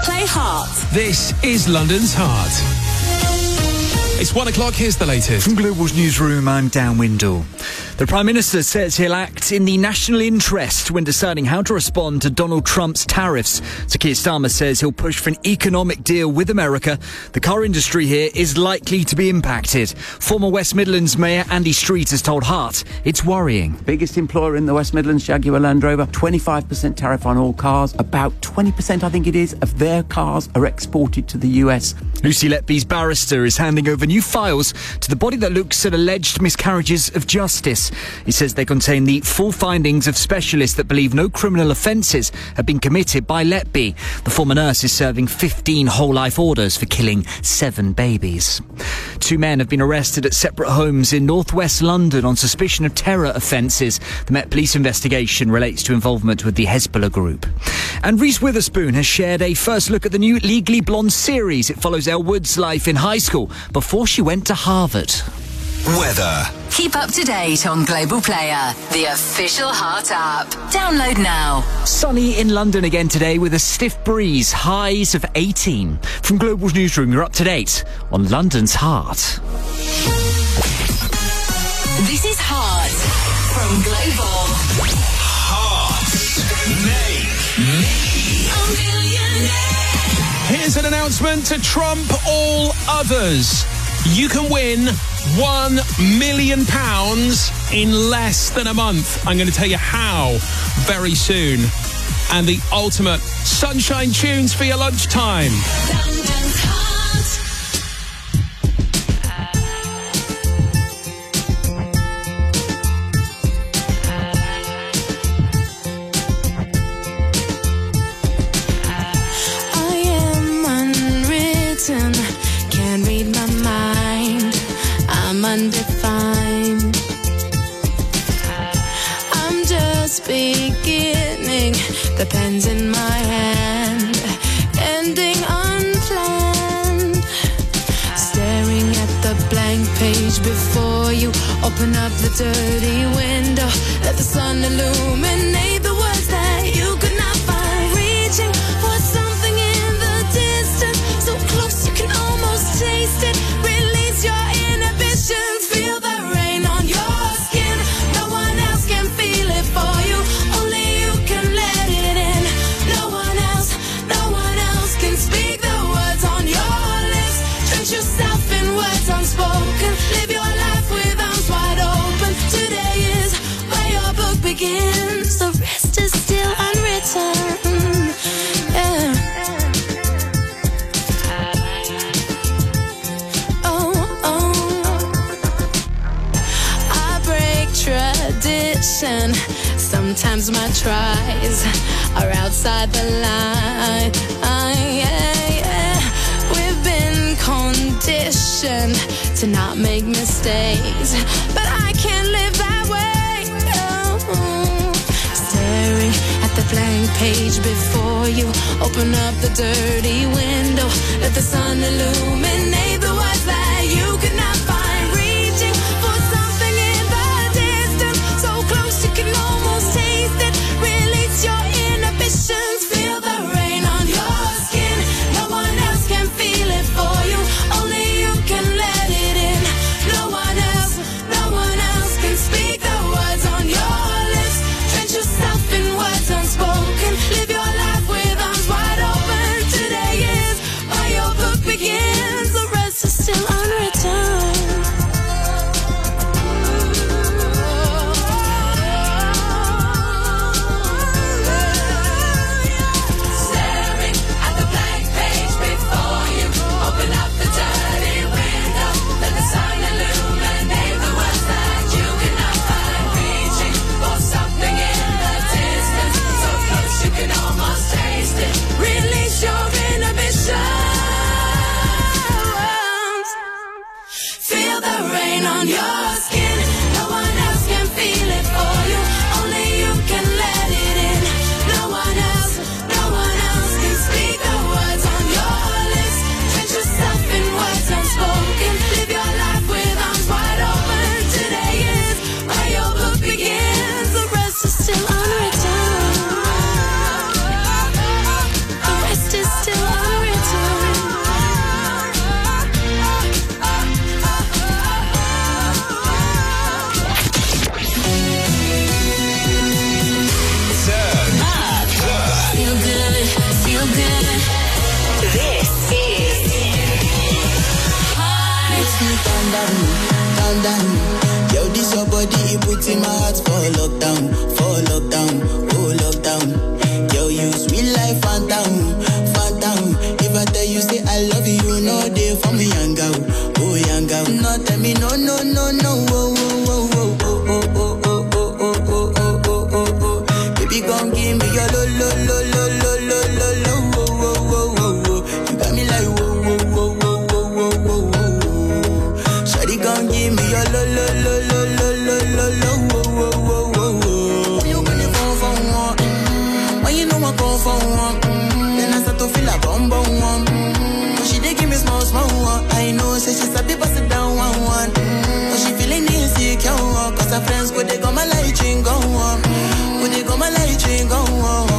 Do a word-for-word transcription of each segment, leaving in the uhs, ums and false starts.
Play Heart. This is London's Heart. It's one o'clock, here's the latest. From Global's newsroom, I'm Dan Windle. The Prime Minister says he'll act in the national interest when deciding how to respond to Donald Trump's tariffs. Sir Keir Starmer says he'll push for an economic deal with America. The car industry here is likely to be impacted. Former West Midlands Mayor Andy Street has told Heart it's worrying. Biggest employer in the West Midlands, Jaguar Land Rover, twenty-five percent tariff on all cars. About twenty percent, I think it is, of their cars are exported to the U S. Lucy Letby's barrister is handing over new files to the body that looks at alleged miscarriages of justice. He says they contain the full findings of specialists that believe no criminal offences have been committed by Letby. The former nurse is serving fifteen whole-life orders for killing seven babies. Two men have been arrested at separate homes in northwest London on suspicion of terror offences. The Met Police investigation relates to involvement with the Hezbollah group. And Reese Witherspoon has shared a first look at the new Legally Blonde series. It follows Elle Wood's life in high school before she went to Harvard. Weather. Keep up to date on Global Player, the official Heart app. Download now. Sunny in London again today with a stiff breeze, highs of eighteen. From Global's newsroom, you're up to date on London's Heart. This is Heart from Global. Heart. Make me. Here's an announcement to trump all others. You can win one million pounds in less than a month. I'm going to tell you how very soon. And the ultimate sunshine tunes for your lunchtime. London's Heart. I am unwritten, can't read my mind. I'm undefined. I'm just beginning, the pen's in my hand, ending unplanned. Staring at the blank page before you, open up the dirty window, let the sun illuminate the words that you could not find. Reaching for something in the distance, so close you can almost taste it. Release your inhibitions, feel the rain on your skin. No one else can feel it for you, only you can let it in. No one else, no one else can speak the words on your lips. Drench yourself in words unspoken, live your life with arms wide open. Today is where your book begins, the rest is still unwritten. Yeah. Tradition. Sometimes my tries are outside the line. Uh, yeah, yeah. We've been conditioned to not make mistakes, but I can't live that way. No. Staring at the blank page before you, open up the dirty window, let the sun illuminate the words that you could not find. Reaching for something in the distance, so close you can almost taste it. Release your inhibitions, feel the rain on your skin. No one else can feel it for you, only you can let it in. No one else, no one else can speak the words on your lips. Drench yourself in words unspoken, live your life with arms wide open. Today is where your book begins, the rest down, calm down. Yo, this your body, it puts in my heart for lockdown, for lockdown, oh lockdown. Yo, you sweet life, phantom, phantom. If I tell you say I love you, you know they for me young girl, oh young girl. No tell me no, no, no, no, oh, oh, oh, oh, oh, oh, oh, oh, oh, oh, oh, oh, oh, oh. Baby, gon' give me your lo, lo, lo, lo, lo, lo, lo, lo, oh, oh, oh, oh, oh. You got me like whoa, whoa, whoa, whoa, whoa, whoa, whoa, whoa. Shawty gon' give me your lo, lo, lo, lo, lo, lo, lo, lo, oh, oh, oh, oh, oh. When you gonna phone for one? Mm-hmm. When you know I call for one? Mm-hmm. Then I start to feel a bum bum one. Mm-hmm. But she dey give me small small one. I know, say she's a bit bust it down one one. Mm-hmm. But she feeling insecure, cause her friends go they go my light ring go on. Go they go my light ring go on.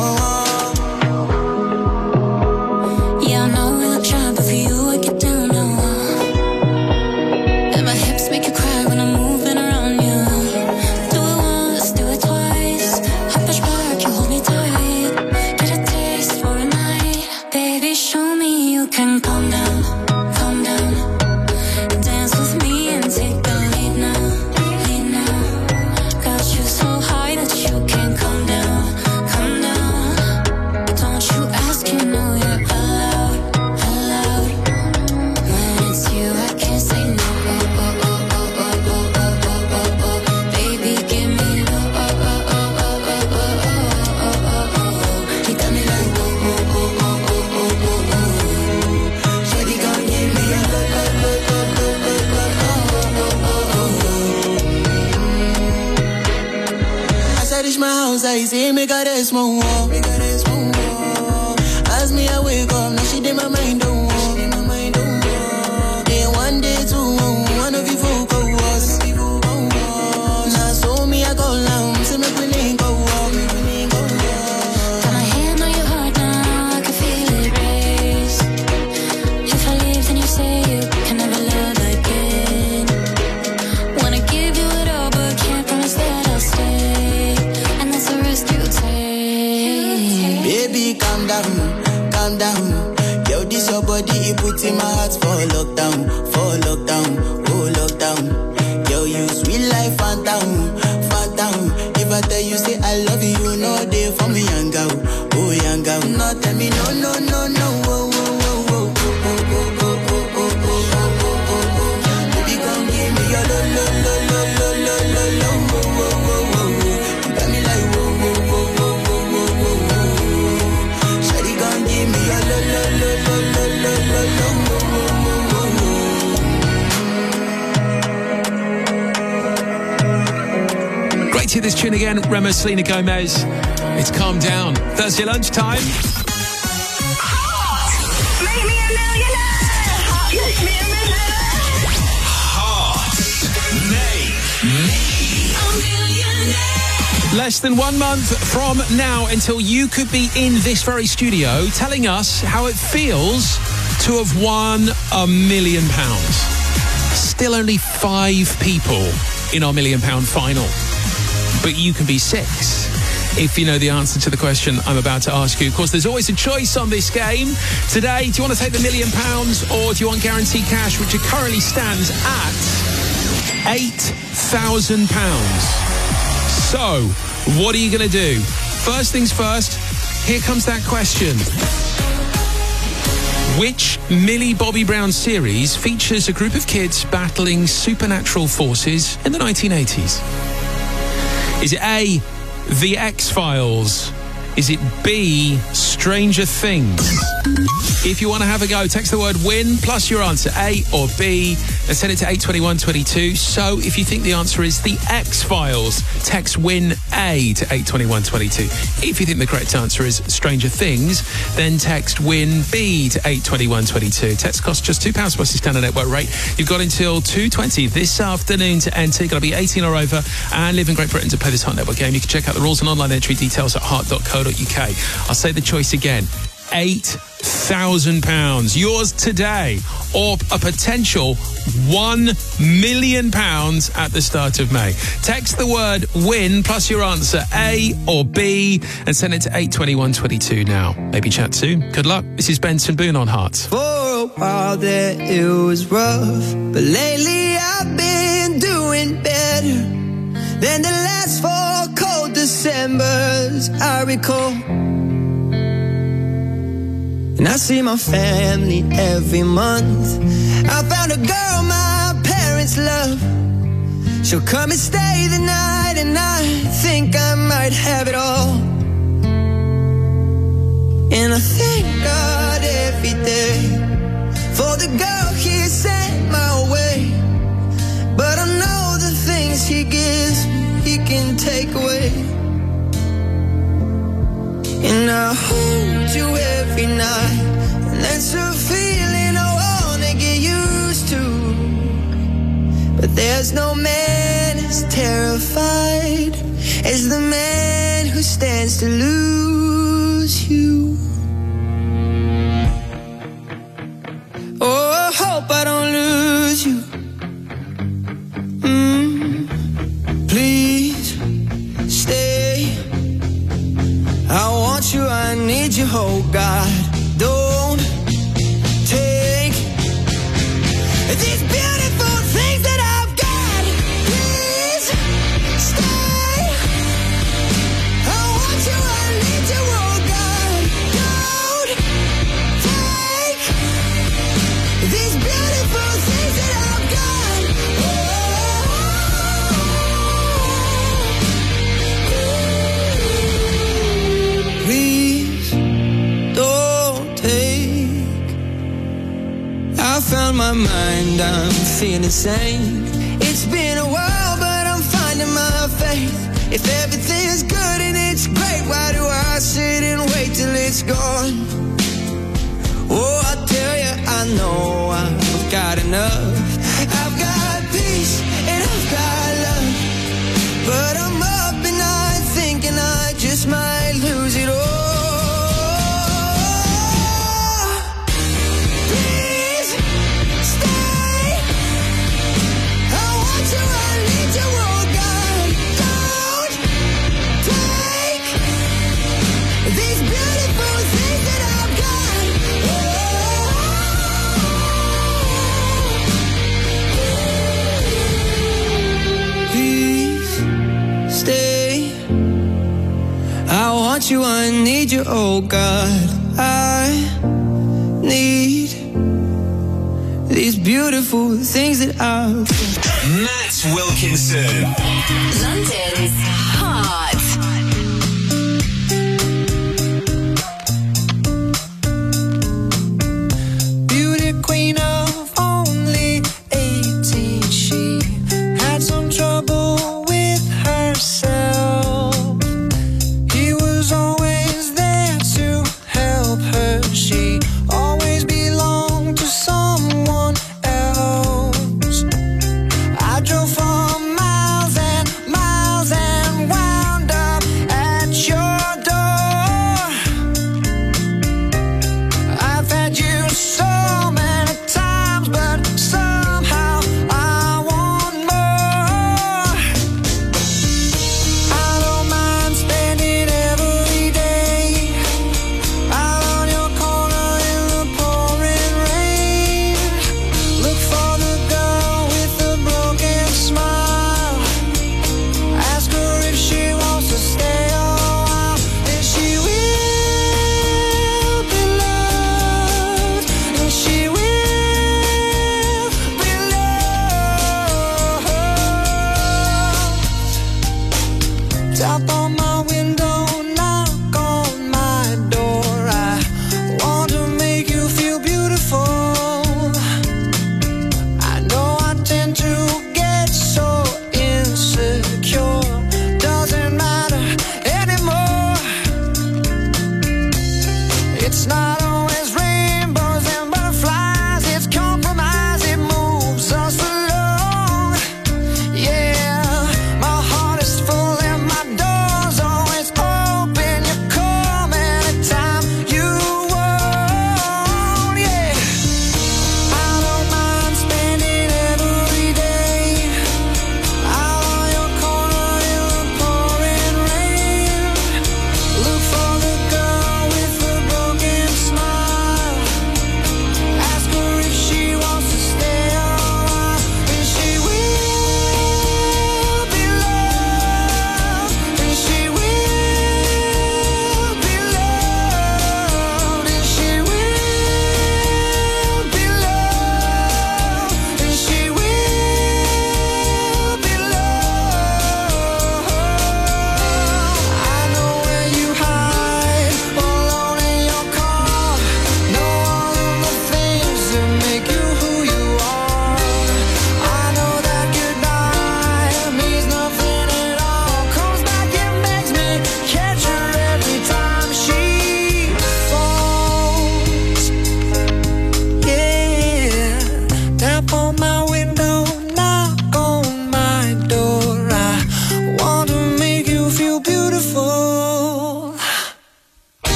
Yeah, I know we look shy, but for you I get down now. And my hips make you cry when I'm moving around you. Do it once, do it twice. I push back, you hold me tight. Get a taste for a night. Baby, show me you can calm down, calm down. Dance with me and take the lead now, lead now. Got you so high that you can't come down, come down. Don't you ask, you know you're allowed, allowed. When it's you, I can't say no. Oh, oh, oh, oh, oh, oh, oh, oh, oh. Baby, give me low. Oh, oh, oh, oh, oh, oh, oh, oh, oh, oh. You got me like whoa, whoa, whoa, whoa, whoa, whoa, whoa, whoa. Shawty gon' give me a low, low, low, low, low, low, low, oh, oh, oh, oh. As I reach my house, I see me got a small wall, me got a small wall. As me I wake up, now she did my mind don't walk. Then one day two, one of you folk go was. Now so me I go down, see me willing go walk. Got my hand on your heart now, I can feel it race. If I leave, then you say you can never love again. Wanna give you it all, but can't promise that I'll stay. And that's the risk you take. Baby, calm down, calm down. Yo, this your body, it puts in my heart for lockdown, for lockdown, oh lockdown. Yo, you sweet life, phantom, phantom. If I tell you say I love you, you know they for me young girl, oh young girl. No tell me no, no, no, no, oh, oh, oh, oh, oh, oh, oh, oh, oh, oh, oh, oh, oh. Baby, come give me your lo, lo, lo, lo, lo, lo, lo, lo, oh, oh, oh, oh, oh. You got me like whoa, whoa, whoa, whoa, whoa, whoa, whoa, whoa. Shawty gon' give me your lo, lo, lo, lo, lo, lo, lo, lo, oh, oh, oh, oh, oh. Great to hear this tune again. Remo, Selena Gomez. It's Calm Down. Thursday lunchtime. Make me a millionaire. Make me a millionaire. Heart. Make me a millionaire. Less than one month from now until you could be in this very studio telling us how it feels to have won a million pounds. Still only five people in our million pound final. But you can be six if you know the answer to the question I'm about to ask you. Of course, there's always a choice on this game. Today, do you want to take the million pounds or do you want guaranteed cash, which currently stands at eight thousand pounds? So, what are you going to do? First things first, here comes that question. Which Millie Bobby Brown series features a group of kids battling supernatural forces in the nineteen eighties? Is it A, The X-Files? Is it B, Stranger Things? If you want to have a go, text the word WIN plus your answer, A or B, and send it to eight two one two two. So if you think the answer is The X-Files, text WIN A to eight two one two two. If you think the correct answer is Stranger Things, then text WIN B to eight two one two two. Text costs just two pounds plus the standard network rate. You've got until two twenty this afternoon to enter. You've got to be eighteen or over and live in Great Britain to play this Heart Network game. You can check out the rules and online entry details at heart dot co dot uk. I'll say the choice again. eight thousand pounds. Yours today, or a potential one million pounds at the start of May. Text the word WIN plus your answer, A or B, and send it to eight two one two two now. Maybe chat soon. Good luck. This is Benson Boone on Heart. For a while there it was rough, but lately I've been doing better than the last four cold Decembers I recall. And I see my family every month. I found a girl my parents love. She'll come and stay the night, and I think I might have it all. And I thank God every day for the girl He sent my way. But I know the things He gives me, He can take away. And I hold you every night, and that's a feeling I wanna get used to. But there's no man as terrified as the man who stands to lose you. Oh, I hope I don't lose you. Mm, please stay. I want you, I need you, oh God. Don't take these beautiful things that I've got. Please stay. I want you, I need you, oh God. Don't take these beautiful things that I've got. Oh, please don't take. I found my mind, I'm feeling sane. It's been a while, but I'm finding my faith. If everything's good and it's great, why do I sit and wait till it's gone? Oh, I tell you, I know I've got enough. I've got peace and I've got love. But I'm up at night thinking I just might lose it all. Please stay. I want you, I need you, oh God. Don't take these beautiful things that I've got. Please stay. I want you, I need you, oh God. I need these beautiful things that I've got. Matt Wilkinson. London's Heart. Beauty queen of only eighteen, she had some trouble with herself. He was always there to help her. She always belonged to someone else. I drove for miles and miles and wound up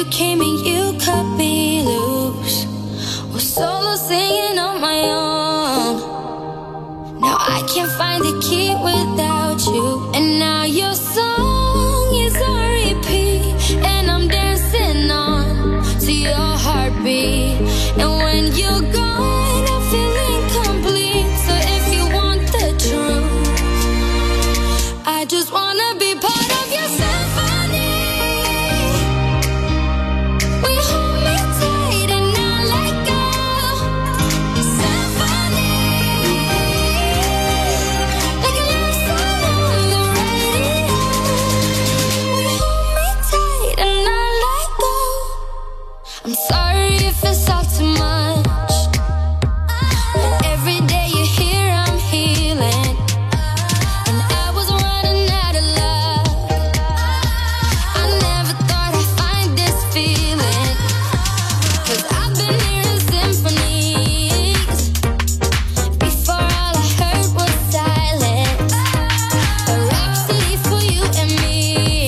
came and you cut me loose. Was solo singing on my own. Now I can't find the key without you. And now your song is on repeat, and I'm dancing on to your heartbeat. And when you're gone, I feel incomplete. So if you want the truth, I just wanna be part of your symphony. We hold me tight and not let go. Symphony, like a love song on the radio. We hold me tight and not let go. I'm sorry if it's all too much, but every day you're here I'm healing. And I was running out of love. I never thought I'd find this feeling, 'cause I've been hearing symphonies. Before all I heard was silence. A rhapsody for you and me.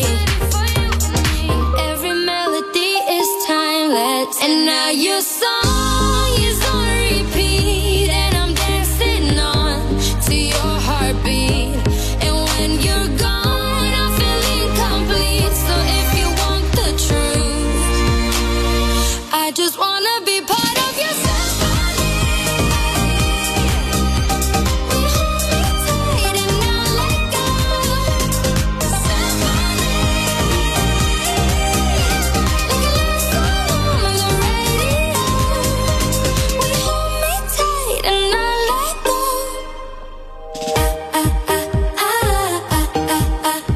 And every melody is timeless. And now your song is on repeat, and I'm dancing on to your heartbeat. And when you're gone, I feel incomplete. So if you want the truth, I just wanna be part of your symphony. We hold me tight and not let go. Symphony, like a love song on the radio. We hold me tight and not let go. Ah, ah, ah, ah, ah, ah, ah.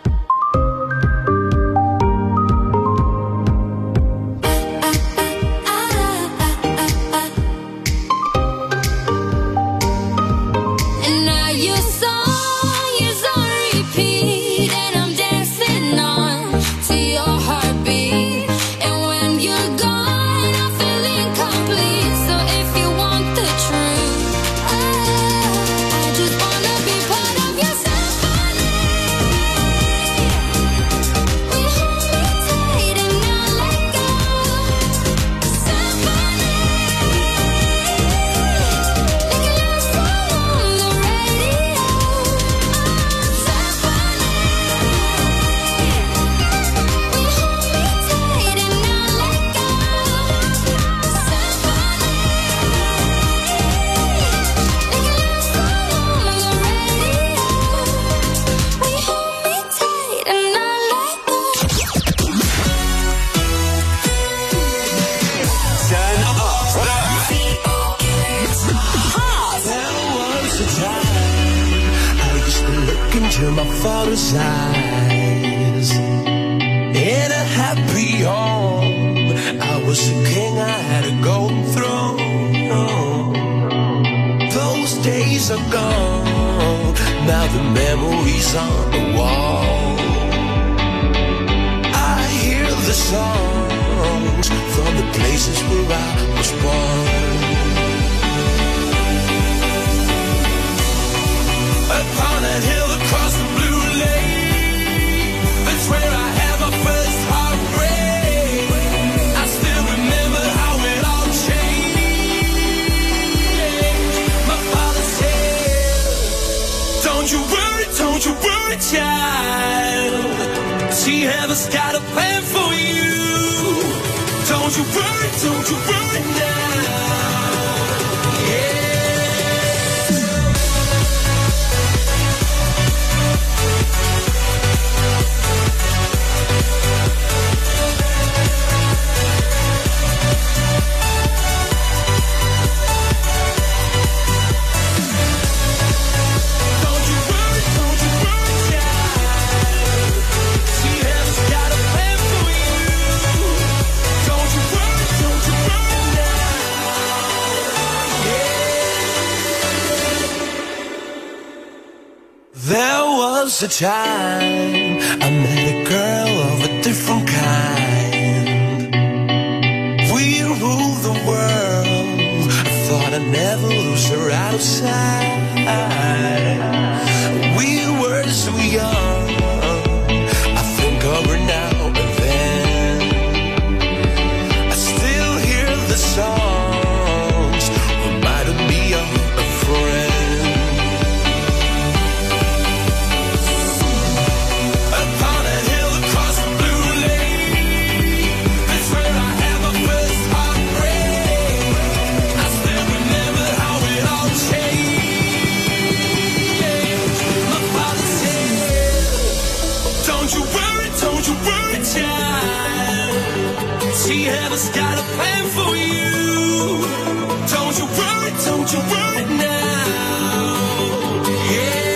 And now your song is on repeat, and I'm dancing on to your heartbeat. And when you're gone, I feel incomplete. So if you want the truth, I, I just wanna be part of your symphony. We hold me tight and not let go. Symphony, like a love song on the radio. Symphony, we hold me tight and not let go. Symphony, like a love song on the radio. We hold me tight and not let go. Turn up There was a time I used to look into my father's eyes. In a happy home, I was a king, I had a golden throne. Those days are gone, now the memories on the wall. I hear the songs from the places where I was born. Upon a hill across the blue lake, that's where I had my first heartbreak. I still remember how it all changed. My father said, don't you worry, don't you worry, child. See, heaven's got a plan for you. Don't you worry, don't you worry now. Yeah. Don't you worry, don't you worry, child. See, heaven's got a plan for you. Don't you worry, don't you worry now. Yeah. There was a time I met a girl of a different kind. We ruled the world. I thought I'd never lose her out of sight. We were so young. I think of her now and then. She has got a plan for you. Don't you worry, don't you worry now. Yeah.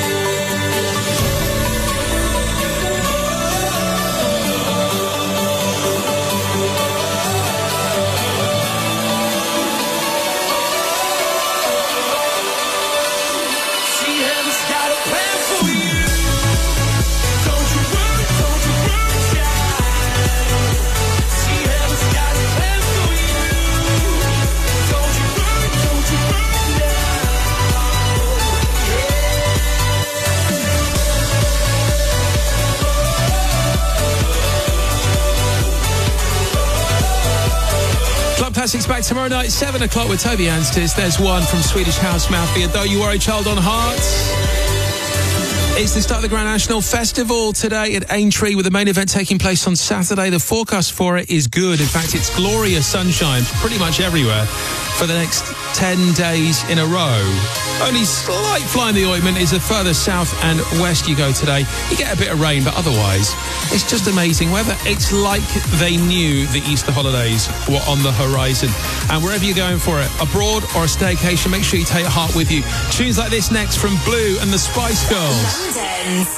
Classics back tomorrow night, seven o'clock with Toby Anstis. There's one from Swedish House Mafia, Though You Are a Child on Hearts. It's the start of the Grand National Festival today at Aintree, with the main event taking place on Saturday. The forecast for it is good. In fact, it's glorious sunshine pretty much everywhere for the next ten days in a row. Only slight fly in the ointment is the further south and west you go today. You get a bit of rain, but otherwise, it's just amazing weather. It's like they knew the Easter holidays were on the horizon. And wherever you're going for it, abroad or a staycation, make sure you take your heart with you. Tunes like this next from Blue and the Spice Girls. London's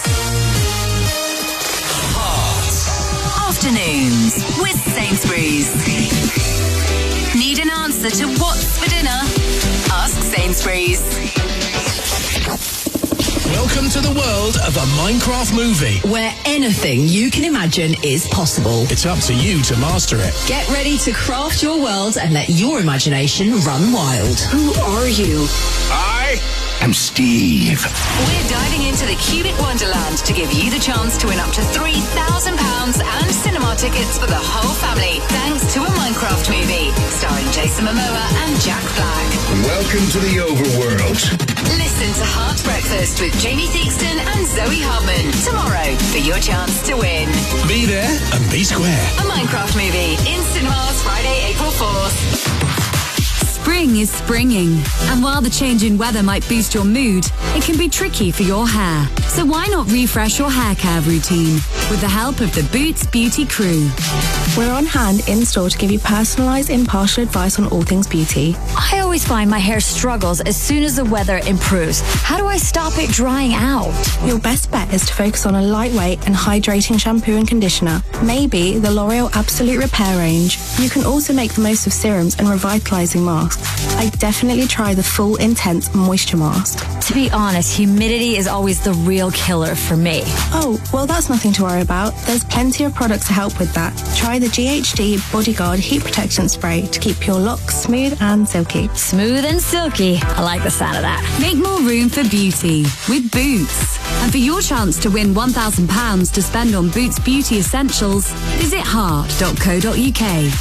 Heart Afternoons with Sainsbury's. Need an answer to what's for dinner? Ask Sainsbury's. Welcome to the world of a Minecraft movie, where anything you can imagine is possible. It's up to you to master it. Get ready to craft your world and let your imagination run wild. Who are you? I am Steve. We're diving into the cubic wonderland to give you the chance to win up to three thousand pounds and cinema tickets for the whole family, thanks to a Minecraft movie starring Jason Momoa and Jack Black. Welcome to the overworld. Listen to Heart Breakfast with Jamie Theakston and Zoe Hartman tomorrow for your chance to win. Be there and be square. A Minecraft movie in cinemas Friday, April fourth. Spring is springing, and while the change in weather might boost your mood, it can be tricky for your hair. So why not refresh your hair care routine with the help of the Boots Beauty crew? We're on hand in store to give you personalised, impartial advice on all things beauty. I always find my hair struggles as soon as the weather improves. How do I stop it drying out? Your best bet is to focus on a lightweight and hydrating shampoo and conditioner. Maybe the L'Oreal Absolute Repair range. You can also make the most of serums and revitalising masks. I definitely try the Full Intense Moisture Mask. To be honest, humidity is always the real killer for me. Oh, well, that's nothing to worry about. There's plenty of products to help with that. Try the G H D Bodyguard Heat Protection Spray to keep your locks smooth and silky. Smooth and silky. I like the sound of that. Make more room for beauty with Boots. And for your chance to win one thousand pounds to spend on Boots Beauty Essentials, visit heart dot co dot uk.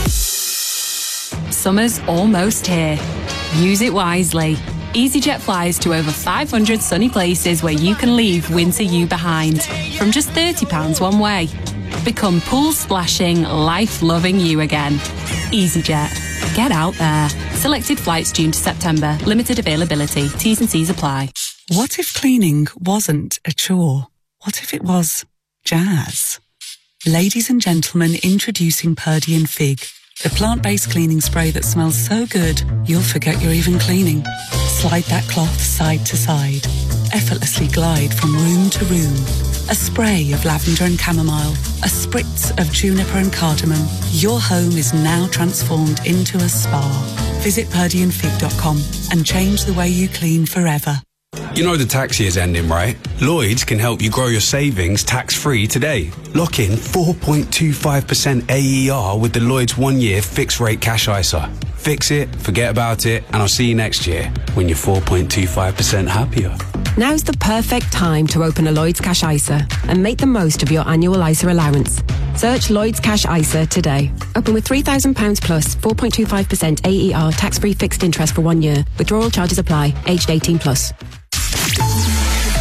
Summer's almost here. Use it wisely. EasyJet flies to over five hundred sunny places where you can leave winter you behind from just thirty pounds one way. Become pool splashing, life loving you again. EasyJet. Get out there. Selected flights June to September. Limited availability. T's and C's apply. What if cleaning wasn't a chore? What if it was jazz? Ladies and gentlemen, introducing Purdy and Fig, the plant-based cleaning spray that smells so good, you'll forget you're even cleaning. Slide that cloth side to side. Effortlessly glide from room to room. A spray of lavender and chamomile. A spritz of juniper and cardamom. Your home is now transformed into a spa. Visit purdy and fig dot com and change the way you clean forever. You know the tax year's ending, right? Lloyds can help you grow your savings tax-free today. Lock in four point two five percent A E R with the Lloyds one-year fixed-rate cash I S A. Fix it, forget about it, and I'll see you next year when you're four point two five percent happier. Now's the perfect time to open a Lloyds Cash I S A and make the most of your annual I S A allowance. Search Lloyds Cash I S A today. Open with three thousand pounds plus, four point two five percent A E R tax-free fixed interest for one year. Withdrawal charges apply. Aged eighteen plus. Global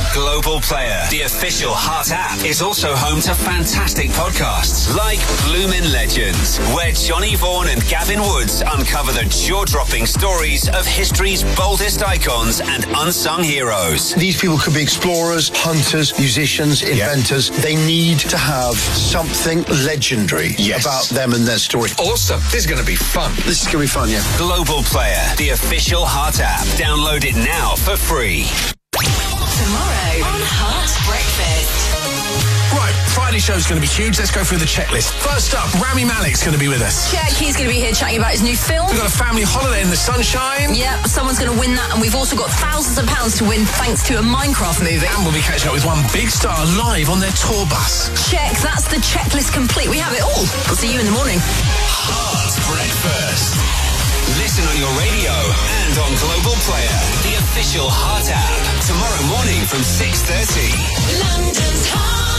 Global Player, the official Heart app, is also home to fantastic podcasts like Bloomin' Legends, where Johnny Vaughan and Gavin Woods uncover the jaw-dropping stories of history's boldest icons and unsung heroes. These people could be explorers, hunters, musicians, inventors. Yeah. They need to have something legendary yes. about them and their story. Awesome. This is going to be fun. This is going to be fun, yeah. Global Player, the official Heart app. Download it now for free. Tomorrow on Heart Breakfast. Right, Friday show's going to be huge. Let's go through the checklist. First up, Rami Malek's going to be with us. Check, he's going to be here chatting about his new film. We've got a family holiday in the sunshine. Yep, someone's going to win that, and we've also got thousands of pounds to win thanks to a Minecraft movie. And we'll be catching up with one big star live on their tour bus. Check, that's the checklist complete. We have it all. We'll see you in the morning. Heart Breakfast. Listen on your radio and on Global Player, the official Heart app. Tomorrow morning from six thirty. London's Heart.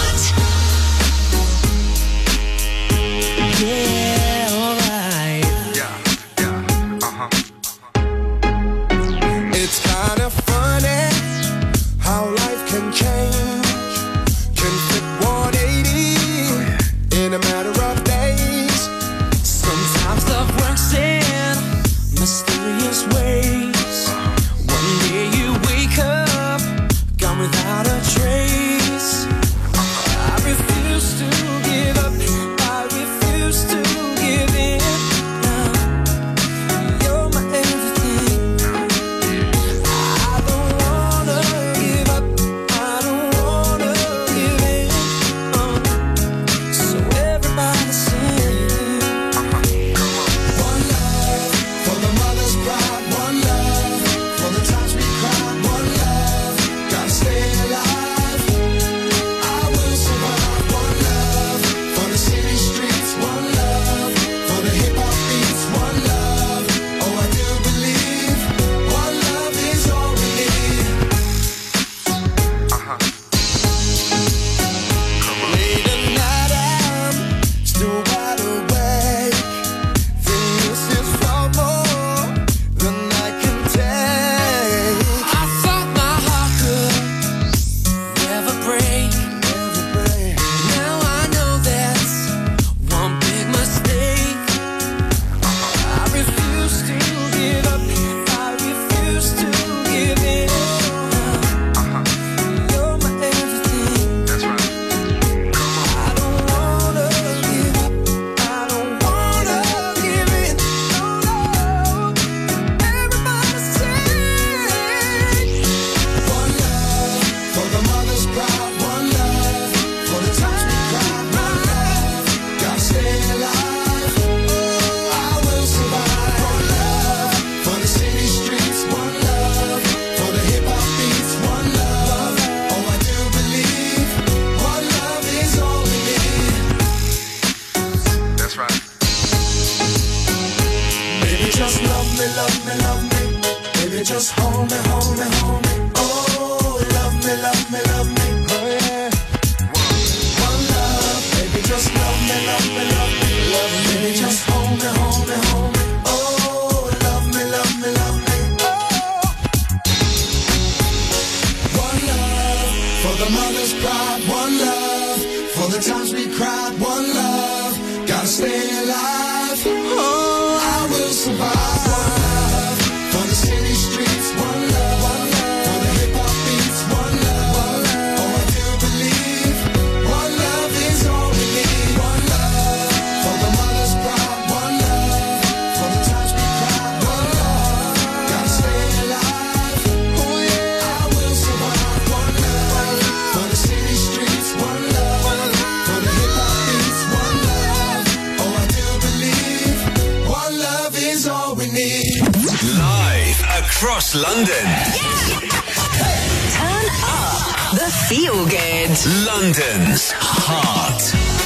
Yeah, alright. Yeah, yeah, uh-huh. It's kind of funny how life can change, can flip one eighty in a matter of days. Sometimes love works in mysterious ways. One day you wake up, gone without a trace. I refuse to give up. I refuse to give in. Now you're my everything. I don't wanna give up. I don't wanna give in. Uh, so everybody sing. One love for the mother's pride. One love for the times we cried. One love, gotta stay alive. I will survive. One love for the city streets. One love for the hip hop beats. One love, oh I do believe. One love is all we need. Uh-huh. Late at night I'm still wide awake. This is far more than I can take. I thought my heart could never break, never break. Now I know that's one big mistake. I refuse to give up. I refuse to give in. You're my everything. That's right. I don't wanna give up. I don't wanna give in. No, no. Everybody sing. One love for the mother's pride. One love for the times we cried. One love, gotta stay alive. I will survive. One love for the city streets. One love for the hip hop beats. One love, oh I do believe. One love is all we need. That's right. Baby, just love me, love me, love me. Baby, just hold me, hold me, hold me. Oh, love me, love me, love me. Oh, yeah. One love, baby, just love me, love me, love me. Love me. Baby, just hold me, hold me, hold me. Oh, love me, love me, love me. Oh. One love for the mother's pride. One love for the times we cried. One love, gotta stay alive. Oh, I will survive. One love for the city streets. One love, one love for the hip hop beats. One love, one love, oh I do believe. One love is all we need. One love for the mother's pride. One love for the times we cried. One love, gotta stay alive. Oh yeah, I will survive. One love for the city streets. One love for the hip hop beats. One love, oh I do believe. One love is all we need. Live across London. Turn up the feel good. London's Heart.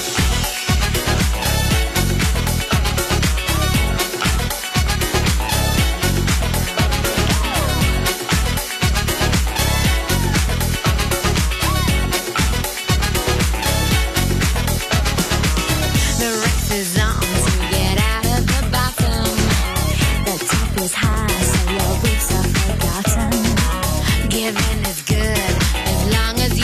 The race is on to get out of the bottom. The top is high, so your roots are forgotten. Giving is good as long as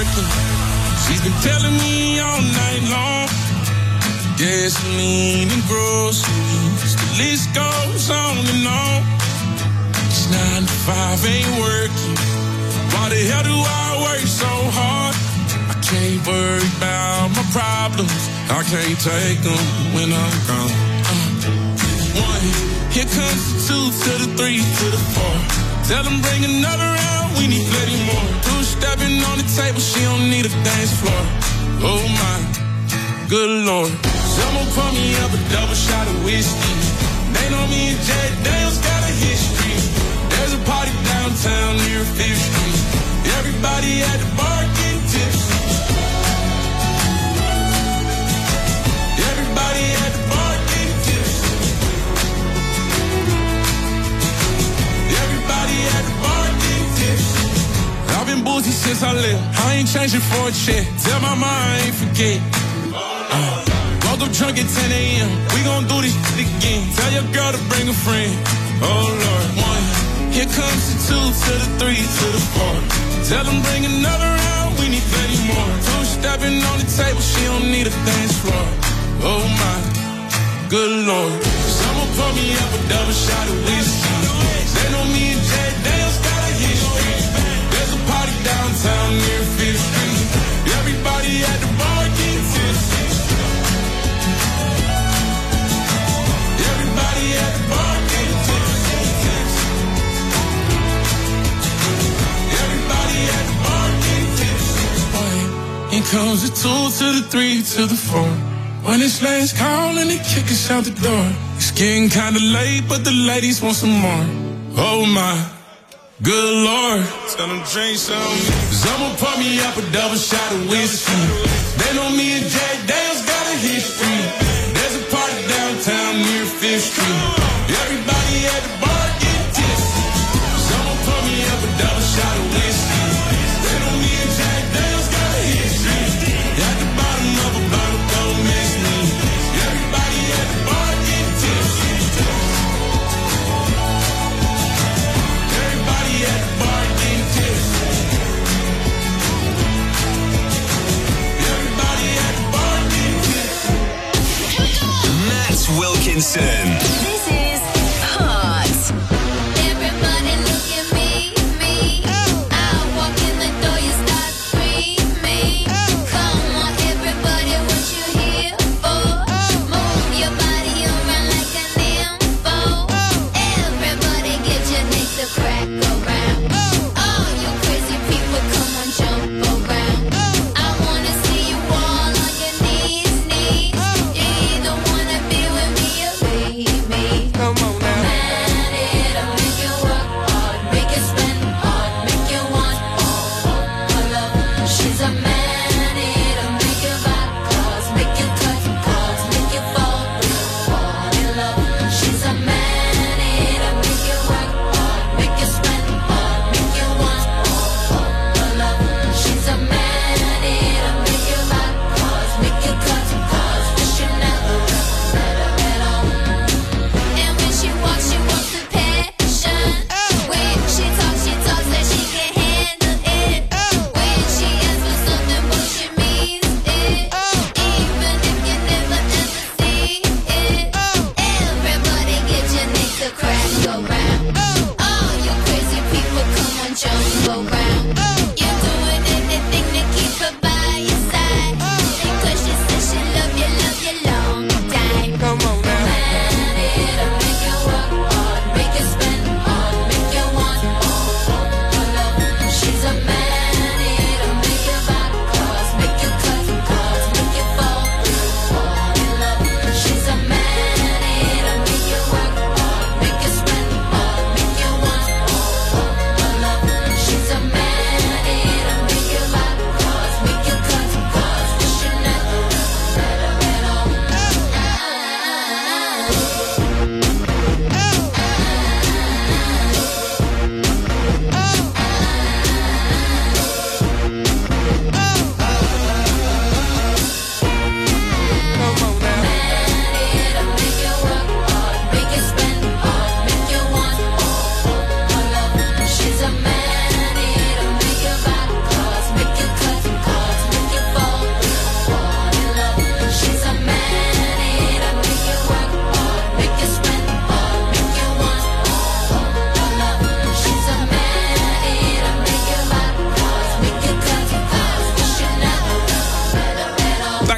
working. She's been telling me all night long. Gasoline and groceries, the list goes on and on. It's nine to five, ain't working. Why the hell do I work so hard? I can't worry about my problems. I can't take them when I'm gone. Uh, one, here comes the two to the three to the four. Tell them bring another round, we need plenty more. Two stepping on the table, she don't need a dance floor. Oh my, good Lord. Someone pour me up a double shot of whiskey. They know me and Jay Dale's got a history. There's a party downtown near Fifth Street. Everybody at the bar getting tipsy. Everybody at the bar getting tipsy. Everybody at the bar getting tipsy. I've been boozy since I left. I ain't changing for a check. Tell my mom I ain't forget. Uh. Woke up drunk at ten a.m. We gon' do this shit again. Tell your girl to bring a friend. Oh Lord, one. Here comes the two to the three to the four. Tell them bring another round. We need plenty more. Two stepping on the table. She don't need a dance floor. Oh my, good Lord. Someone pour me up a double shot of whiskey. They know me and Jay Dale's got a history. There's a party downtown near Fifth Street. Everybody at the bar getting tipsy. Everybody at the bar getting tipsy. Everybody at the bar getting tipsy. Here comes the two to the three to the four. When it's last call and they kick us out the door. It's getting kinda late, but the ladies want some more. Oh my, good Lord. Tell them drink some. Someone pour me up a double shot of whiskey. They know me and Jay Dale's got a history. There's a party downtown near Fifth Street. Everybody at the bar getting tipsy. Someone pour me up a double shot of whiskey. They know me and Jay Dale's got a history. At the bottom of a bottle, don't miss me. Everybody at the bar getting tipsy. Everybody at the bar getting tipsy. Everybody at the bar getting tipsy. Matt Wilkinson. This is Hot. Everybody look at me, me. I walk in the door, you start screaming. Come on, everybody, what you here for? Move your body around like a nympho. Everybody get your necks to crack around. All you crazy people, come on, jump around. I wanna see you all on your knees, knees. You either wanna be with me or leave me.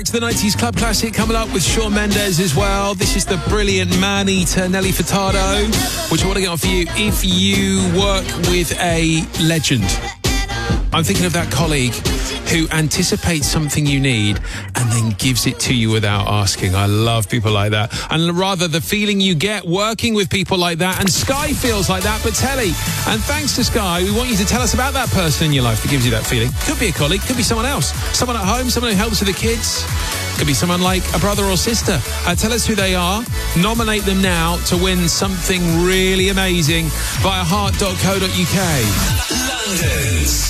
to the nineties Club Classic coming up with Shawn Mendes as well. This is the brilliant Man-Eater Nelly Furtado, which I want to get on for you. If you work with a legend, I'm thinking of that colleague who anticipates something you need and then gives it to you without asking. I love people like that. And rather, the feeling you get working with people like that. And Sky feels like that, but Telly. And thanks to Sky, we want you to tell us about that person in your life that gives you that feeling. Could be a colleague, could be someone else. Someone at home, someone who helps with the kids. Could be someone like a brother or sister. Uh, tell us who they are. Nominate them now to win something really amazing via heart dot co dot uk. London's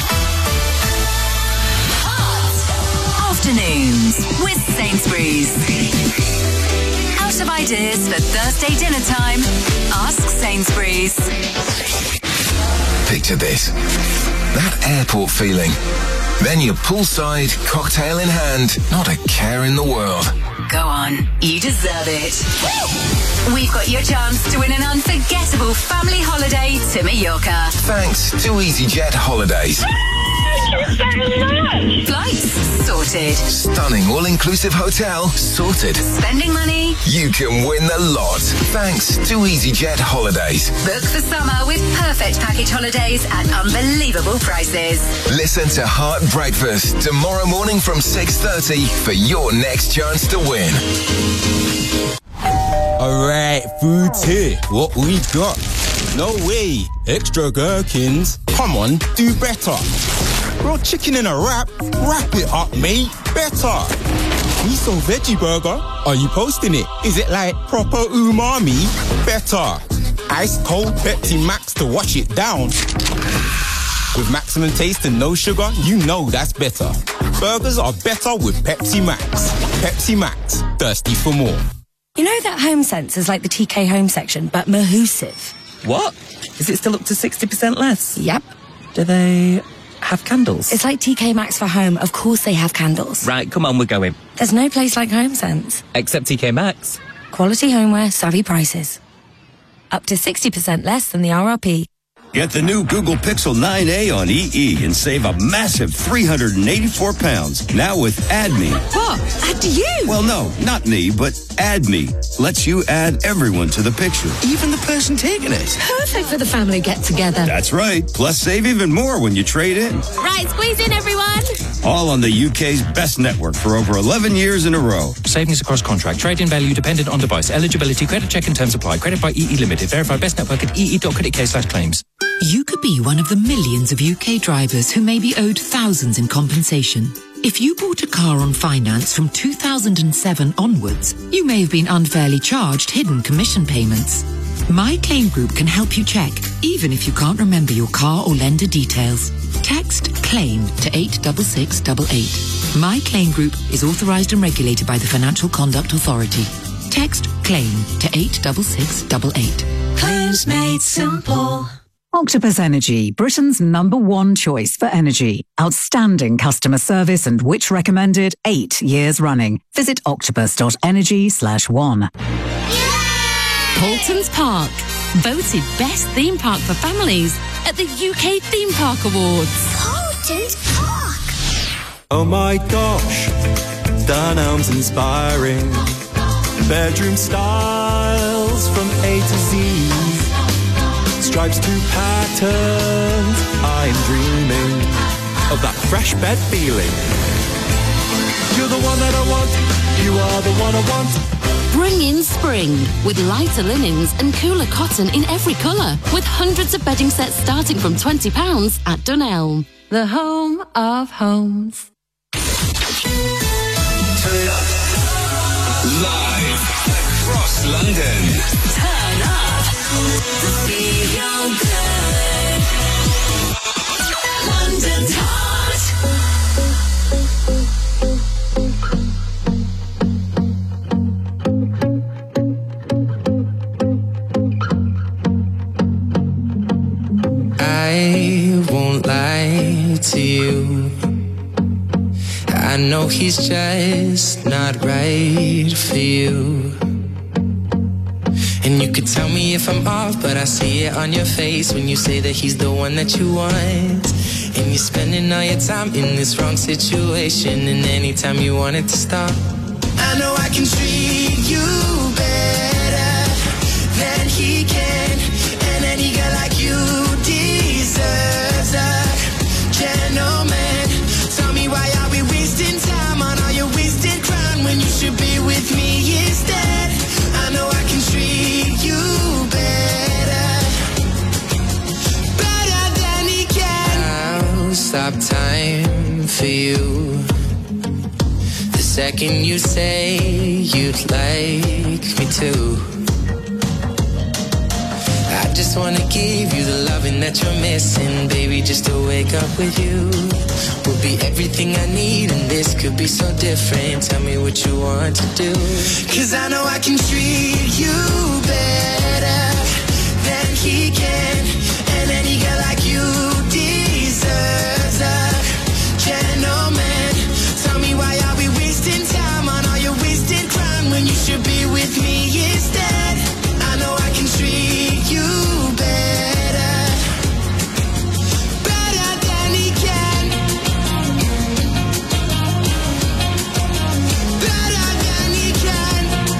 Afternoons with Sainsbury's. Out of ideas for Thursday dinner time? Ask Sainsbury's. Picture this. That airport feeling. Then you're poolside, cocktail in hand, not a care in the world. Go on, you deserve it. We've got your chance to win an unforgettable family holiday to Mallorca. Thanks to EasyJet Holidays. Thank you so much. Flights sorted. Stunning all-inclusive hotel sorted. Spending money? You can win the lot. Thanks to EasyJet Holidays. Book the summer with perfect package holidays at unbelievable prices. Listen to Heart Breakfast tomorrow morning from six thirty for your next chance to win. Alright, food's here. What we got? No way. Extra gherkins. Come on, do better. Grilled chicken in a wrap? Wrap it up, mate. Better. Miso veggie burger? Are you posting it? Is it like proper umami? Better. Ice cold Pepsi Max to wash it down. With maximum taste and no sugar, you know that's better. Burgers are better with Pepsi Max. Pepsi Max. Thirsty for more. You know that Home Sense is like the T K Home section, but Mahusive. What? Is it still up to sixty percent less? Yep. Do they have candles? It's like T K Maxx for home. Of course they have candles. Right, come on, we're going. There's no place like Home Sense. Except T K Maxx. Quality homeware, savvy prices. Up to sixty percent less than the R R P. Get the new Google Pixel nine A on E E and save a massive three hundred eighty-four pounds. Now with Add Me. What? Add you? Well, no, not me, but Add Me. Lets you add everyone to the picture, even the person taking it. Perfect for the family get-together. That's right. Plus, save even more when you trade in. Right, squeeze in, everyone. All on the U K's best network for over eleven years in a row. Savings across contract. Trade-in value dependent on device. Eligibility, credit check and terms apply. Credit by E E Limited. Verify best network at ee.co.uk slash claims. You could be one of the millions of U K drivers who may be owed thousands in compensation. If you bought a car on finance from two thousand seven onwards, you may have been unfairly charged hidden commission payments. My Claim Group can help you check, even if you can't remember your car or lender details. Text CLAIM to eight six six eight eight. My Claim Group is authorised and regulated by the Financial Conduct Authority. Text CLAIM to eight six six eight eight. Claims made simple. Octopus Energy, Britain's number one choice for energy. Outstanding customer service and which recommended eight years running. Visit octopus.energy slash one. Paultons Park, voted best theme park for families at the U K Theme Park Awards. Paultons Park. Oh my gosh, Dunelm's inspiring. Bedroom styles from A to Z. Stripes to patterns, I am dreaming of that fresh bed feeling. You're the one that I want, you are the one I want. Bring in spring with lighter linens and cooler cotton in every colour, with hundreds of bedding sets starting from twenty pounds at Dunelm, the home of homes. Live across London. Turn up to feel good. London's hot. I won't lie to you. I know he's just not right for you. And you could tell me if I'm off, but I see it on your face when you say that he's the one that you want. And you're spending all your time in this wrong situation. And anytime you want it to stop, I know I can treat you better than he can. And any girl like you deserves a gentleman. Tell me, why are we wasting time on all your wasted crime when you should be with me instead? I know I can treat you better, better than he can. I'll stop time for you the second you say you'd like me to. I just wanna give you the loving that you're missing, baby. Just to wake up with you will be everything I need, and this could be so different. Tell me what you want to do, 'cause I know I can treat you better than he can. And any girl like you deserves a gentleman. Tell me, why are we wasting time on all your wasted crime when you should be with me instead? I know I can treat you better, better than he can, better than he can.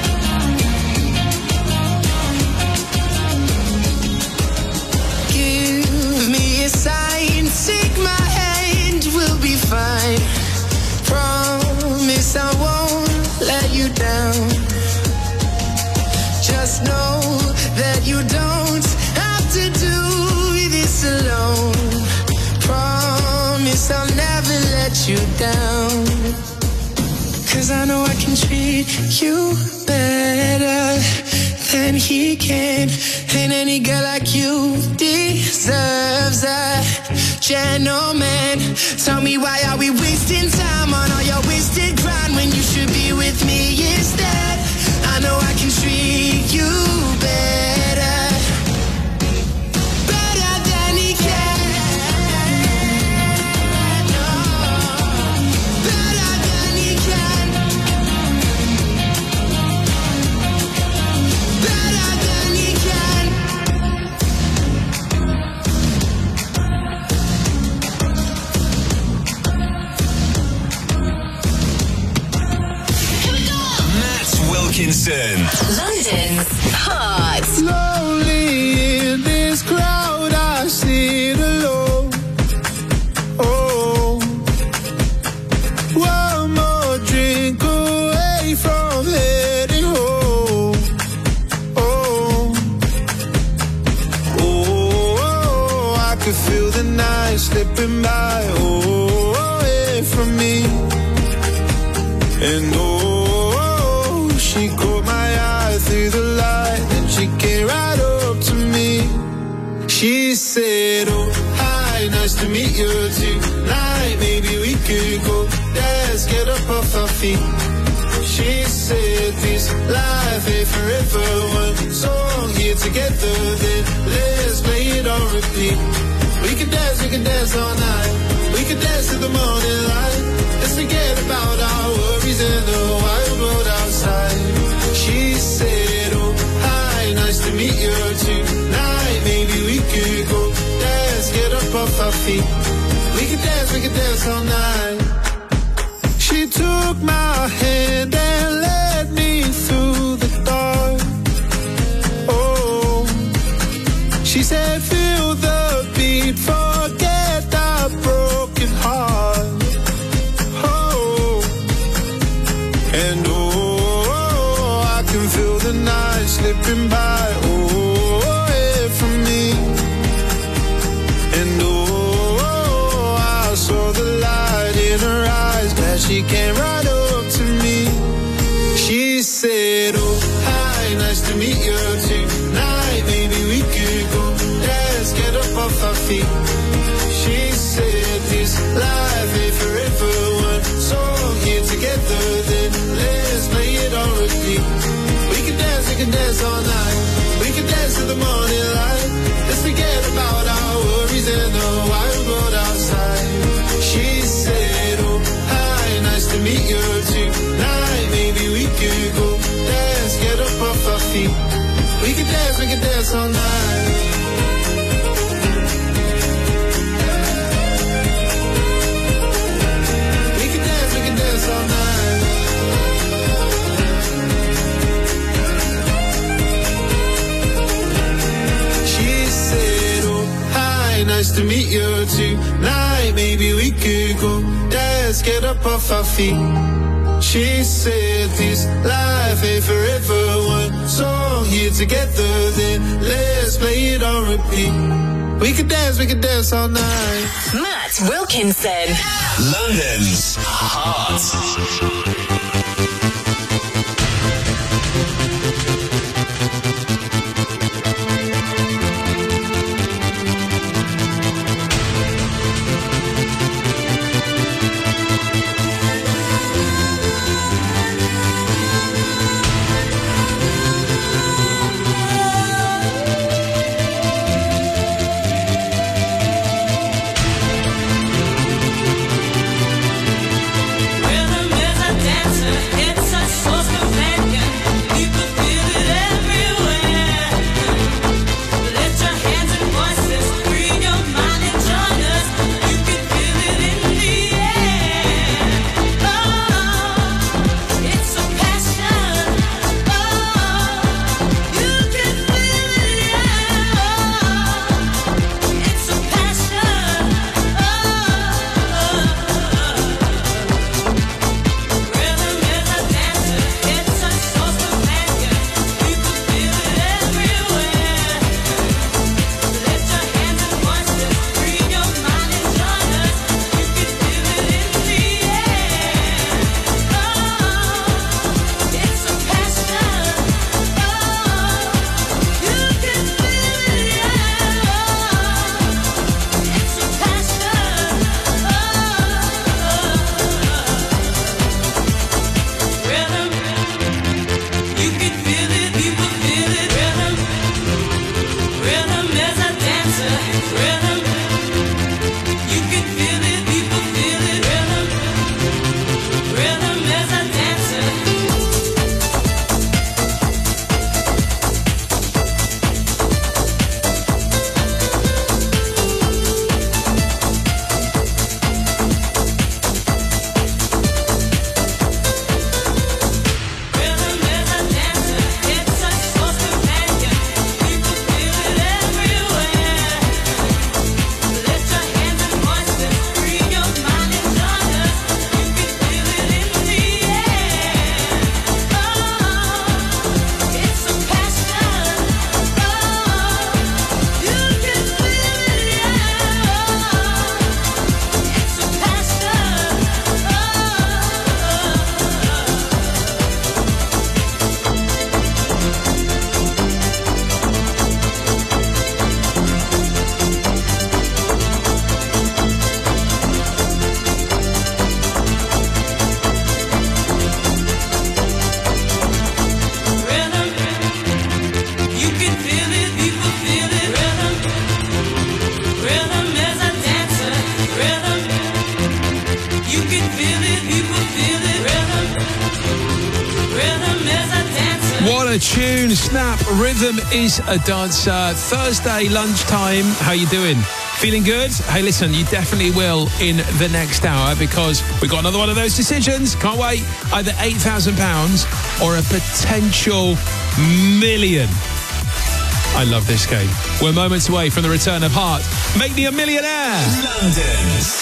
Give me a sign, take my hand, we'll be fine. Promise I won't let you down. Just know that you don't have to do this alone. Promise I'll never let you down, 'cause I know I can treat you better than he can. And any girl like you deserves a gentleman. Tell me, why are we wasting time on all your wasted grind when you should be with me instead? I know I can treat you better, better than he can. Oh, better than he can, better than he can. Matt Wilkinson. London's Hot. Lonely in this crowd, I sit alone. Oh, one more drink away from heading home. Oh, oh, I could feel the night slipping by. Oh, away from me. And oh, she caught my eye through the light, and she came right up to me. She said, oh, hi, nice to meet you tonight. Maybe we could go dance, get up off our feet. She said, this life ain't forever. One song here together, then let's play it on repeat. We could dance, we could dance all night. We could dance to the morning light. Let's forget about our worries in the wild world outside. She said, oh, hi, nice to meet you tonight. Maybe we could go dance, get up off our feet. We could dance, we could dance all night. She took my hand and led me through the dark. Oh, she said, feel the beat, forget that broken heart. Oh, and oh, I can feel the night slipping by. Oh, away from me. And oh, I saw the light in her eyes, glad she came right up to me. She said, oh, hi, nice to meet you tonight. Maybe we could go dance, get up off our feet. She said, this life ain't forever. One song here together, then let's play it on repeat. We can dance, we can dance all night. We can dance to the morning light. Let's forget about our worries in the wild world outside. She said, oh, hi, nice to meet you tonight. Maybe we could go dance, get up off our feet. We can dance, we can dance all night. to meet you tonight. Maybe we could go dance, get up off our feet. She said this life ain't forever. One song here together, then let's play it on repeat. We could dance, we could dance all night. Matt Wilkinson, London's Heart. What a tune. Snap Rhythm is a Dancer. Thursday lunchtime. How you doing? Feeling good? Hey, listen, you definitely will in the next hour because we've got another one of those decisions. Can't wait. Either eight thousand pounds or a potential million. I love this game. We're moments away from the return of Heart. Make me a millionaire. London's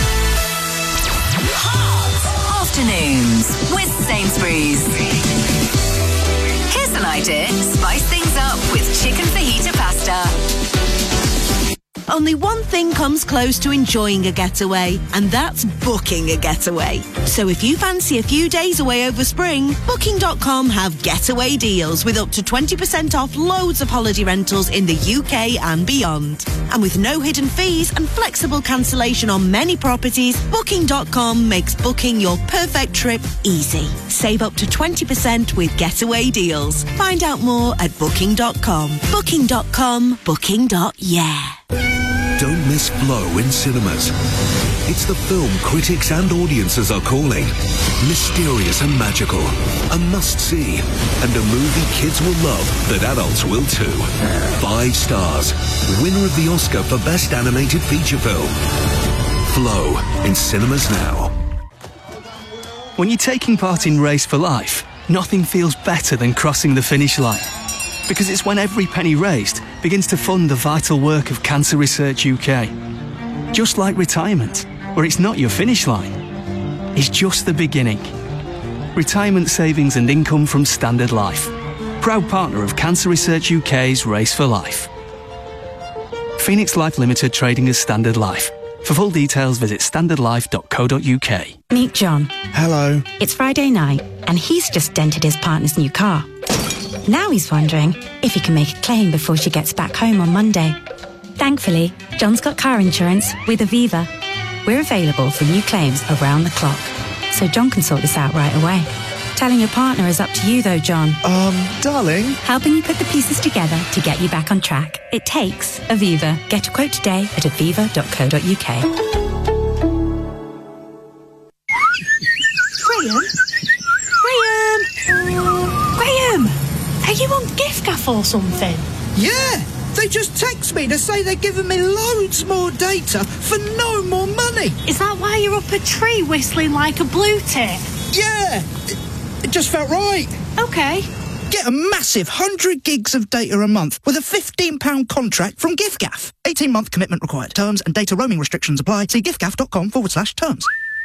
Heart Afternoons with Sainsbury's. Here's an idea. Spice things up with chicken fajita pasta. Only one thing comes close to enjoying a getaway, and that's booking a getaway. So if you fancy a few days away over spring, booking dot com have getaway deals with up to twenty percent off loads of holiday rentals in the U K and beyond. And with no hidden fees and flexible cancellation on many properties, booking dot com makes booking your perfect trip easy. Save up to twenty percent with getaway deals. Find out more at booking dot com. booking dot com, booking. Yeah. Don't miss Flow in cinemas. It's the film critics and audiences are calling mysterious and magical, a must-see, and a movie kids will love that adults will too. Five stars, winner of the Oscar for Best Animated Feature Film. Flow in cinemas now. When you're taking part in Race for Life, nothing feels better than crossing the finish line. Because it's when every penny raised begins to fund the vital work of Cancer Research U K. Just like retirement, where it's not your finish line, it's just the beginning. Retirement savings and income from Standard Life. Proud partner of Cancer Research U K's Race for Life. Phoenix Life Limited trading as Standard Life. For full details, visit standard life dot co dot uk. Meet John. Hello. It's Friday night, and he's just dented his partner's new car. Now he's wondering if he can make a claim before she gets back home on Monday. Thankfully, John's got car insurance with Aviva. We're available for new claims around the clock, so John can sort this out right away. Telling your partner is up to you though, John. Um, darling? Helping you put the pieces together to get you back on track. It takes Aviva. Get a quote today at aviva dot co dot uk. Graham? Graham? Graham! Are you on giffgaff or something? Yeah! They just text me to say they're giving me loads more data for no more money. Is that why you're up a tree whistling like a blue tit? Yeah! It, it just felt right. Okay. Get a massive one hundred gigs of data a month with a fifteen pound contract from giffgaff. eighteen month commitment required. Terms and data roaming restrictions apply. See giffgaff.com forward slash terms.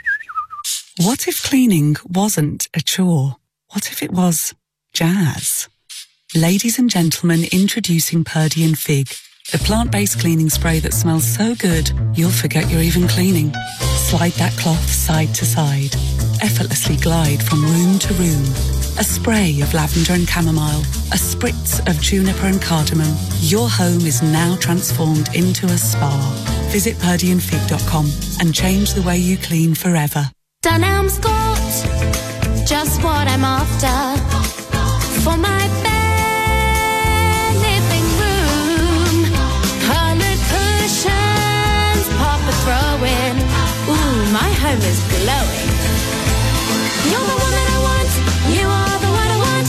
What if cleaning wasn't a chore? What if it was jazz? Ladies and gentlemen, introducing Purdy and Fig, the plant-based cleaning spray that smells so good, you'll forget you're even cleaning. Slide that cloth side to side. Effortlessly glide from room to room. A spray of lavender and chamomile. A spritz of juniper and cardamom. Your home is now transformed into a spa. Visit purdy and fig dot com and change the way you clean forever. Dunelm's got just what I'm after for my bed living room. Coloured cushions, pop a throw in. Ooh, my home is glowing. You're the one that I want. You are the one I want.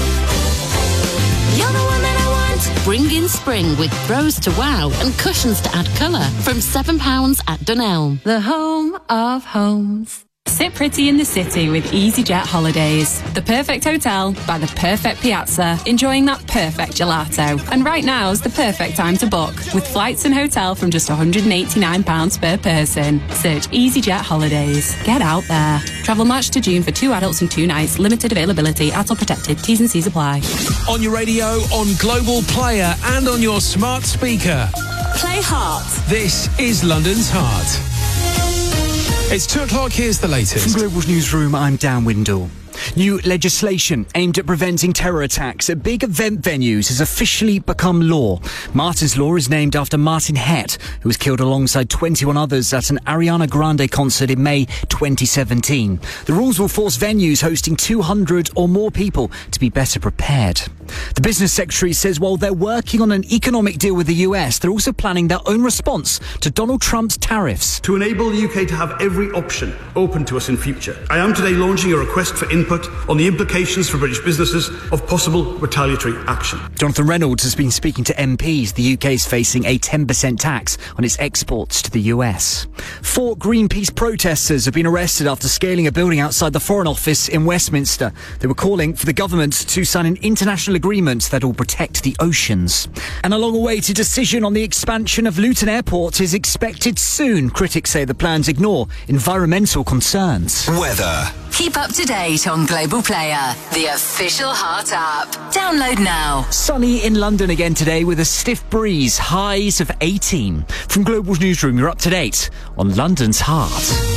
You're the one that I want. Bring in spring with throws to wow and cushions to add colour from seven pounds at Dunelm. The home of homes. Sit pretty in the city with EasyJet Holidays. The perfect hotel by the perfect piazza, enjoying that perfect gelato. And right now's the perfect time to book, with flights and hotel from just one hundred eighty-nine pounds per person. Search EasyJet Holidays. Get out there. Travel March to June for two adults and two nights. Limited availability. A T L protected. T's and C's apply. On your radio, on Global Player, and on your smart speaker. Play Heart. This is London's Heart. It's two o'clock, here's the latest. From Global's newsroom, I'm Dan Windle. New legislation aimed at preventing terror attacks at big event venues has officially become law. Martin's Law is named after Martin Hett, who was killed alongside twenty-one others at an Ariana Grande concert in May twenty seventeen. The rules will force venues hosting two hundred or more people to be better prepared. The business secretary says while they're working on an economic deal with the U S, they're also planning their own response to Donald Trump's tariffs. To enable the U K to have every option open to us in future, I am today launching a request for input on the implications for British businesses of possible retaliatory action. Jonathan Reynolds has been speaking to M Ps. The U K is facing a ten percent tax on its exports to the U S. Four Greenpeace protesters have been arrested after scaling a building outside the Foreign Office in Westminster. They were calling for the government to sign an international agreement that will protect the oceans. And a long-awaited decision on the expansion of Luton Airport is expected soon. Critics say the plans ignore environmental concerns. Weather. Keep up to date on Global Player, the official Heart app. Download now. Sunny in London again today with a stiff breeze, highs of eighteen. From Global's newsroom, you're up to date on London's Heart.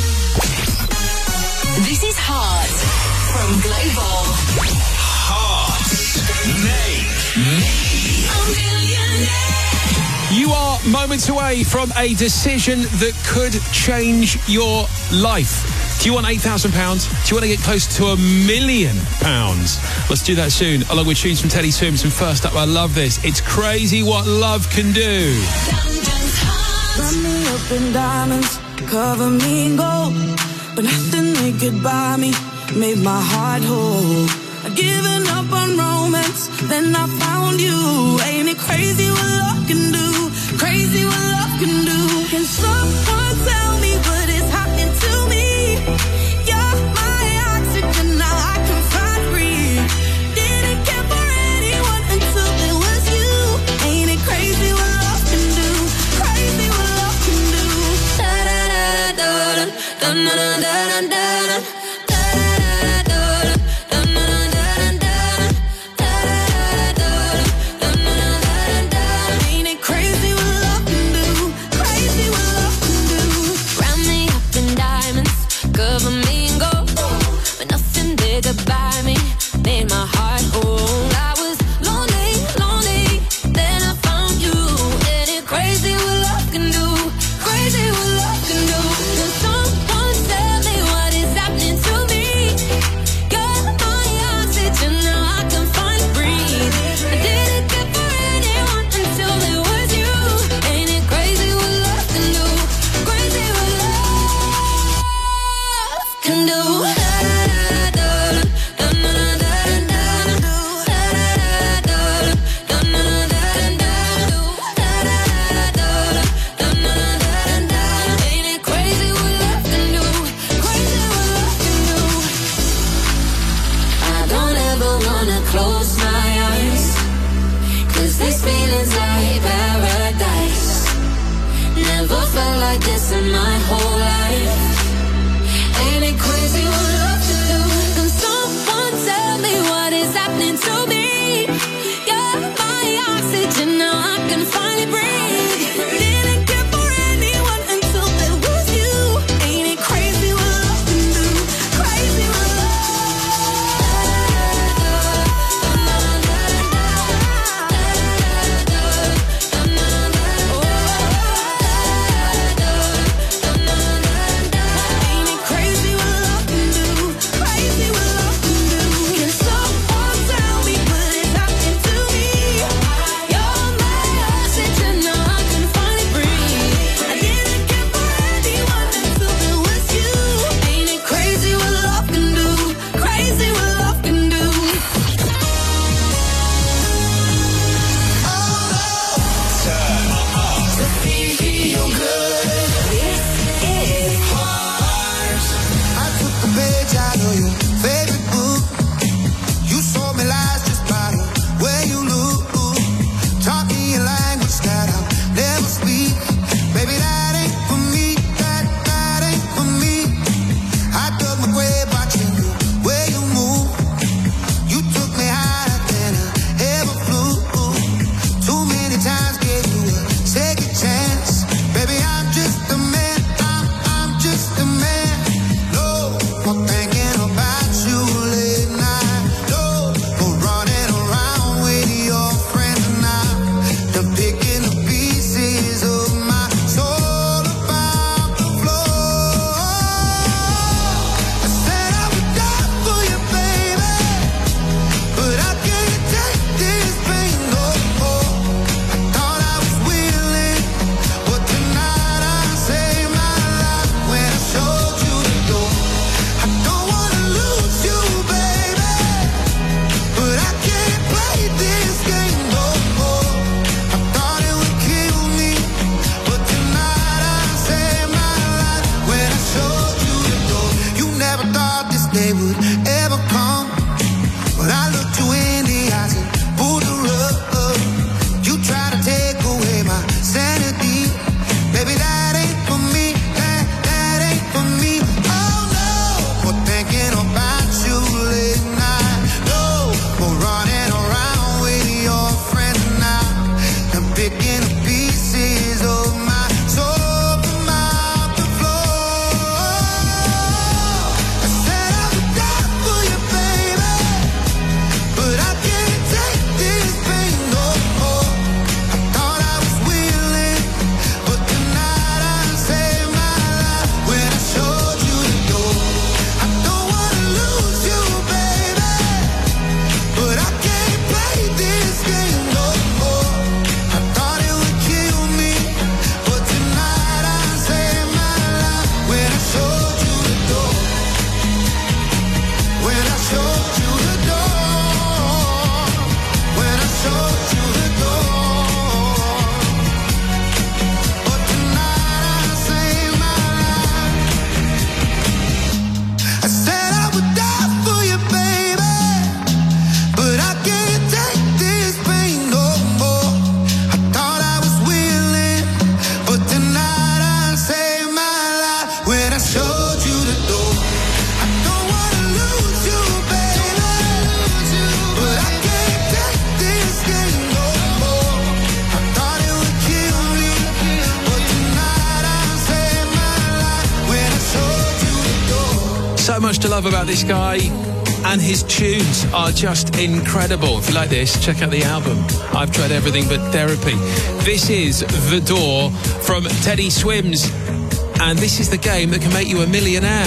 This is Heart from Global. Heart. Make me You are moments away from a decision that could change your life. Do you want eight thousand pounds? Do you want to get close to a million pounds? Let's do that soon, along with tunes from Teddy Swims. And first up, I love this. It's crazy what love can do. Wrap me up in diamonds, cover me in gold, but nothing they could buy me made my heart whole. I'd given up on romance, then I found you. Ain't it crazy what love can do? Crazy what love can do. Can someone tell me what is happening to me? You're my oxygen, now I can find breathe. Didn't care for anyone until it was you. Ain't it crazy? said goodbye, me made my heart whole. I was lonely, lonely, then I found you. And it's crazy what love can do, crazy what love can do. Can someone tell me what is happening to me? You're my oxygen, now I can finally breathe. I didn't care for anyone until it was you. Ain't it crazy what love can do, crazy what love can do. Like this in my whole life. Ain't it crazy what love can do? Can someone tell me what is happening to me? You're my oxygen, now I can finally breathe. Didn't care for anyone until there was you. Ain't it crazy what love can do? Crazy what So much to love about this guy. and his tunes are just incredible. If you like this, check out the album. I've tried everything but therapy. This is The Door from Teddy Swims, and this is the game that can make you a millionaire.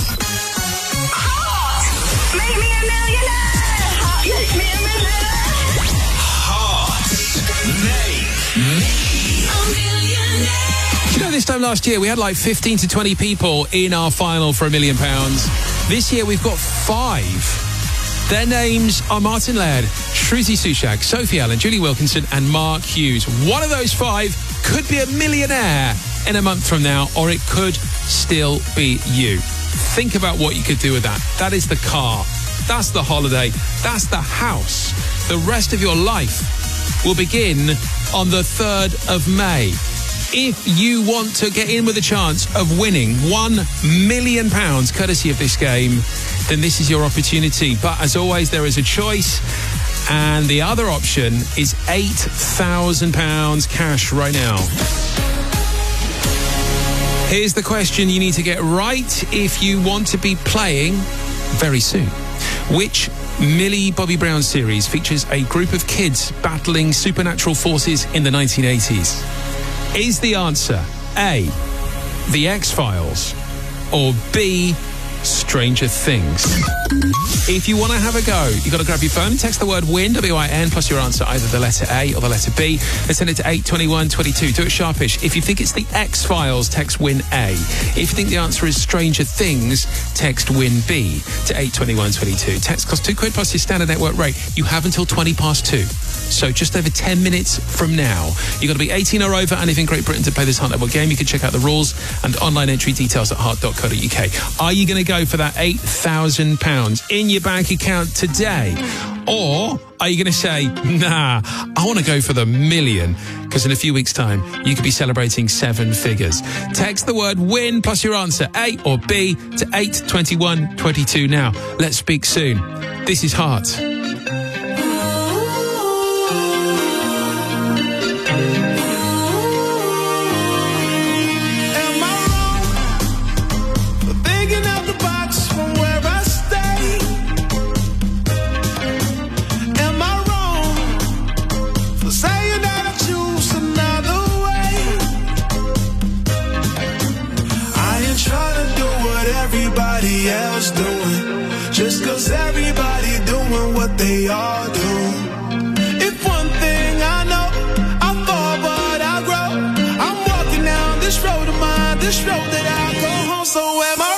Make me a millionaire. Hot, make me a millionaire. Hot, make me a millionaire. You know, this time last year we had like fifteen to twenty people in our final for a million pounds. This year we've got five. Their names are Martin Laird, Shruti Sushak, Sophie Allen, Julie Wilkinson and Mark Hughes. One of those five could be a millionaire in a month from now, or it could still be you. Think about what you could do with that. That is the car. That's the holiday. That's the house. The rest of your life will begin on the third of May. If you want to get in with a chance of winning one million pounds courtesy of this game, then this is your opportunity. But as always, there is a choice, and the other option is eight thousand pounds cash right now. Here's the question you need to get right if you want to be playing very soon. Which Millie Bobby Brown series features a group of kids battling supernatural forces in the nineteen eighties? Is the answer A, The X-Files, or B, Stranger Things? If you want to have a go, you've got to grab your phone and text the word WIN, W I N, plus your answer, either the letter A or the letter B, and send it to eight twenty-one twenty-two. Do it sharpish. If you think it's the X-Files, text WIN A. If you think the answer is Stranger Things, text WIN B to eight twenty-one twenty-two. Text costs two quid plus your standard network rate. You have until twenty past two. So just over ten minutes from now. You've got to be eighteen or over and live in Great Britain to play this Heart Network game. You can check out the rules and online entry details at heart dot co dot uk. Are you going to go for that eight thousand pounds in your bank account today? Or are you going to say, nah, I want to go for the million? Because in a few weeks' time, you could be celebrating seven figures. Text the word WIN plus your answer, A or B, to eight twenty-one twenty-two now. Let's speak soon. This is Heart. Else doing just cause everybody doing what they all do. If one thing I know, I fall but I grow. I'm walking down this road of mine, this road that I go home. So am I